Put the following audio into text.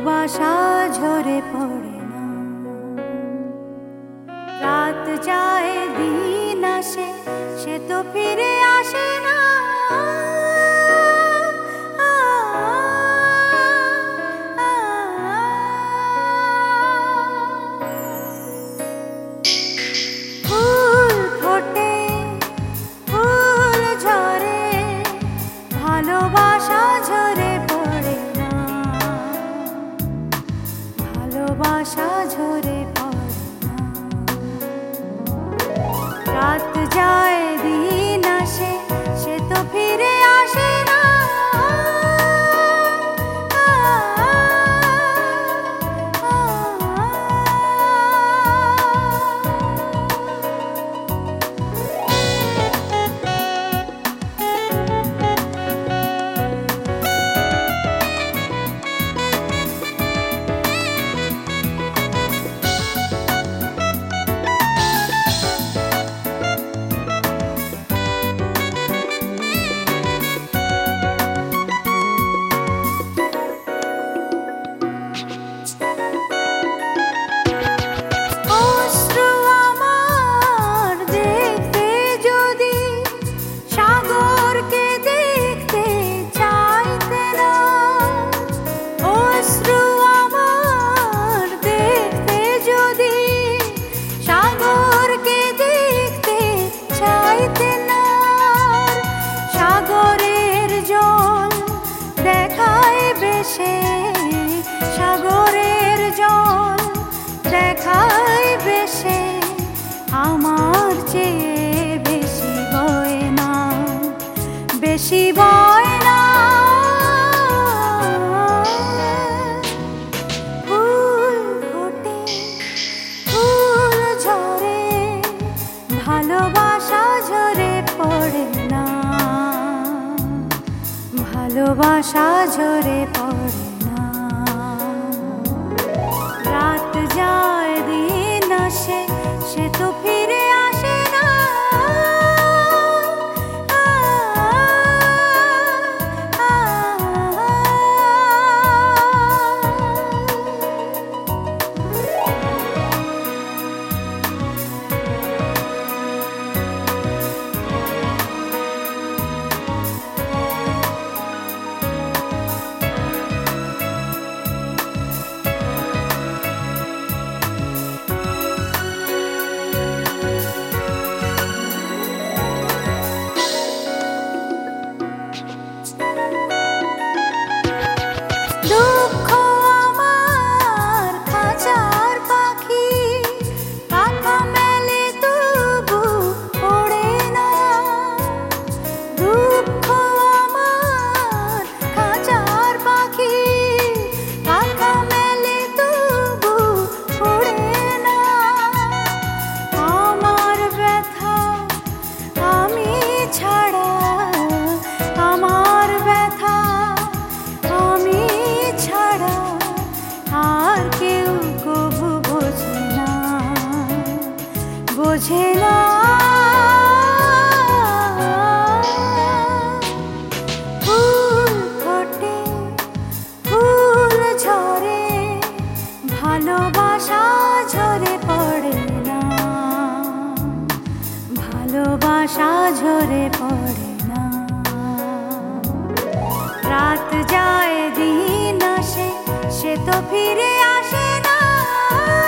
ভালোবাসা ঝরে পড়ে না। রাত যায় দিন আসে, সে তো ফিরে আসে না। ফুল ফোটে, ফুল ঝরে, ভালোবাসা ঝরে পড়ে না। ভালোবাসা ঝরে পড়ে না। রাত যায় দিন আসে, সে তো ফিরে আসে না। সাগরের জল দেখায় বেশে, আমার চেয়ে বেশি বয় না, বেশি বয় না। ফুল ফোটে, ফুল ঝরে, ভালোবাসা ঝরে পড়ে না। ভালোবাসা ঝরে পড়ে না। রাত যায় দিন আসে, সে তো ফিরে আসে না। বোঝে না। ফুল ফোটে, ফুল ঝরে, ভালোবাসা ঝরে পড়ে না। ভালোবাসা ঝরে পড়ে না। রাত যায় দিন আসে, সে তো ফিরে আসে না।